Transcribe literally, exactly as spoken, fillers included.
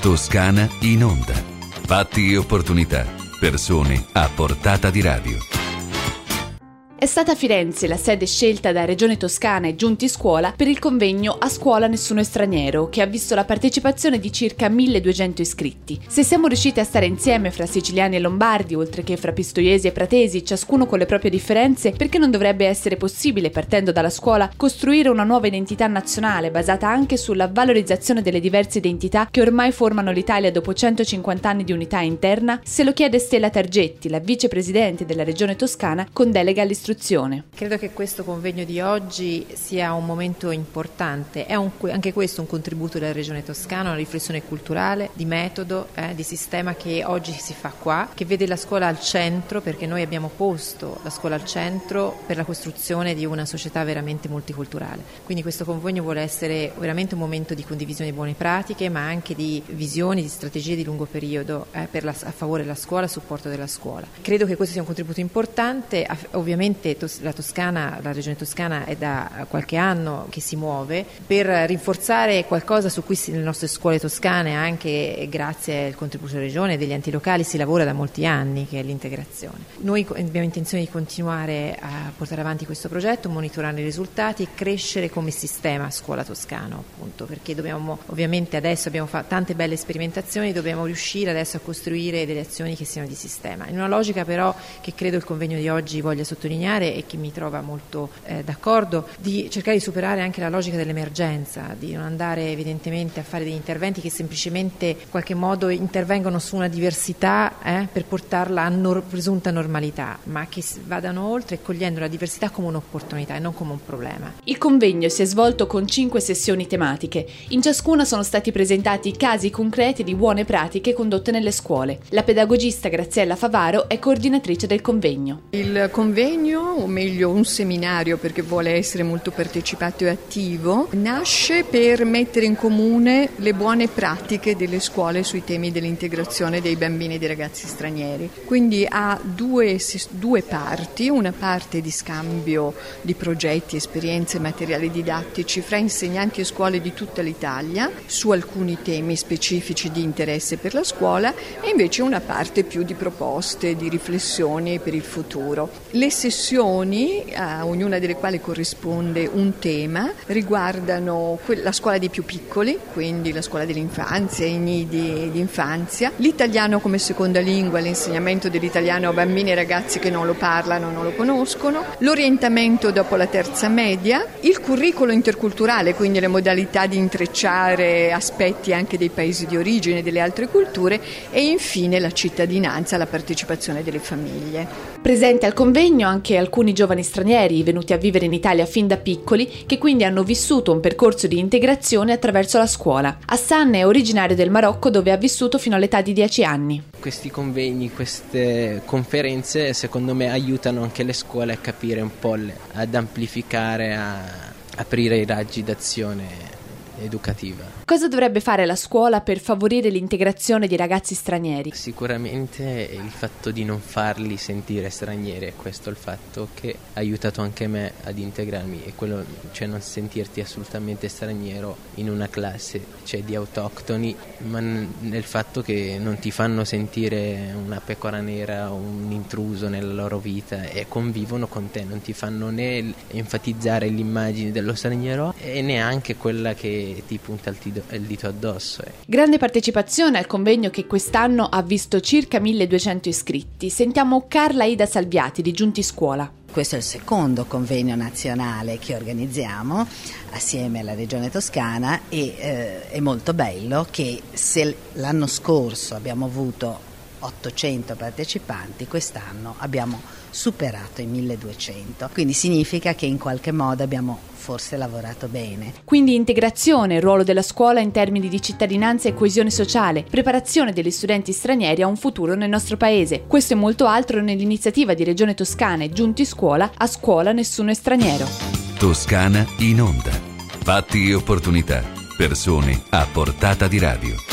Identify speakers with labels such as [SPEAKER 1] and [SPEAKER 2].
[SPEAKER 1] Toscana in onda. Fatti e opportunità. Persone a portata di radio.
[SPEAKER 2] È stata Firenze la sede scelta da Regione Toscana e Giunti Scuola per il convegno A Scuola Nessuno è Straniero, che ha visto la partecipazione di circa milleduecento iscritti. Se siamo riusciti a stare insieme fra siciliani e lombardi, oltre che fra pistoiesi e pratesi, ciascuno con le proprie differenze, perché non dovrebbe essere possibile, partendo dalla scuola, costruire una nuova identità nazionale basata anche sulla valorizzazione delle diverse identità che ormai formano l'Italia dopo centocinquanta anni di unità interna? Se lo chiede Stella Targetti, la vicepresidente della Regione Toscana con delega all'istruzione.
[SPEAKER 3] Credo che questo convegno di oggi sia un momento importante, è un, anche questo un contributo della Regione Toscana, una riflessione culturale, di metodo, eh, di sistema che oggi si fa qua, che vede la scuola al centro, perché noi abbiamo posto la scuola al centro per la costruzione di una società veramente multiculturale. Quindi questo convegno vuole essere veramente un momento di condivisione di buone pratiche, ma anche di visioni, di strategie di lungo periodo eh, per la, a favore della scuola, a supporto della scuola. Credo che questo sia un contributo importante, ovviamente la Toscana, la Regione Toscana è da qualche anno che si muove per rinforzare qualcosa su cui le nostre scuole toscane, anche grazie al contributo della Regione e degli enti locali, si lavora da molti anni, che è l'integrazione. Noi abbiamo intenzione di continuare a portare avanti questo progetto, monitorare i risultati e crescere come sistema scuola toscano, appunto, perché dobbiamo, ovviamente adesso abbiamo fatto tante belle sperimentazioni, dobbiamo riuscire adesso a costruire delle azioni che siano di sistema, in una logica però che credo il convegno di oggi voglia sottolineare e che mi trova molto eh, d'accordo, di cercare di superare anche la logica dell'emergenza, di non andare evidentemente a fare degli interventi che semplicemente in qualche modo intervengono su una diversità eh, per portarla a nor- presunta normalità, ma che vadano oltre cogliendo la diversità come un'opportunità e non come un problema.
[SPEAKER 2] Il convegno si è svolto con cinque sessioni tematiche. In ciascuna sono stati presentati casi concreti di buone pratiche condotte nelle scuole. La pedagogista Graziella Favaro è coordinatrice del convegno.
[SPEAKER 4] Il convegno, o meglio un seminario perché vuole essere molto partecipato e attivo, nasce per mettere in comune le buone pratiche delle scuole sui temi dell'integrazione dei bambini e dei ragazzi stranieri. Quindi ha due, due parti, una parte di scambio di progetti, esperienze, materiali didattici fra insegnanti e scuole di tutta l'Italia su alcuni temi specifici di interesse per la scuola e invece una parte più di proposte, di riflessioni per il futuro. Le sessioni, a ognuna delle quali corrisponde un tema, riguardano la scuola dei più piccoli, quindi la scuola dell'infanzia, i nidi di infanzia, l'italiano come seconda lingua, l'insegnamento dell'italiano a bambini e ragazzi che non lo parlano, non lo conoscono, l'orientamento dopo la terza media, il curriculum interculturale, quindi le modalità di intrecciare aspetti anche dei paesi di origine, delle altre culture e infine la cittadinanza, la partecipazione delle famiglie.
[SPEAKER 2] Presente al convegno anche alcuni giovani stranieri venuti a vivere in Italia fin da piccoli, che quindi hanno vissuto un percorso di integrazione attraverso la scuola. Hassan è originario del Marocco, dove ha vissuto fino all'età di dieci anni.
[SPEAKER 5] Questi convegni, queste conferenze secondo me aiutano anche le scuole a capire un po', le, ad amplificare, a aprire i raggi d'azione educativa.
[SPEAKER 2] Cosa dovrebbe fare la scuola per favorire l'integrazione di ragazzi stranieri?
[SPEAKER 5] Sicuramente il fatto di non farli sentire stranieri, è questo il fatto che ha aiutato anche me ad integrarmi, e quello, cioè non sentirti assolutamente straniero in una classe, cioè di autoctoni, ma nel fatto che non ti fanno sentire una pecora nera o un intruso nella loro vita e convivono con te, non ti fanno né enfatizzare l'immagine dello straniero e neanche quella che ti punta il tito il dito addosso. Eh.
[SPEAKER 2] Grande partecipazione al convegno che quest'anno ha visto circa milleduecento iscritti. Sentiamo Carla Ida Salviati di Giunti Scuola.
[SPEAKER 6] Questo è il secondo convegno nazionale che organizziamo assieme alla Regione Toscana e eh, è molto bello che se l'anno scorso abbiamo avuto ottocento partecipanti, quest'anno abbiamo superato i milleduecento, quindi significa che in qualche modo abbiamo forse lavorato bene.
[SPEAKER 2] Quindi integrazione, ruolo della scuola in termini di cittadinanza e coesione sociale, preparazione degli studenti stranieri a un futuro nel nostro paese. Questo e molto altro nell'iniziativa di Regione Toscana e Giunti Scuola A Scuola Nessuno è Straniero.
[SPEAKER 1] Toscana in onda. Fatti e opportunità. Persone a portata di radio.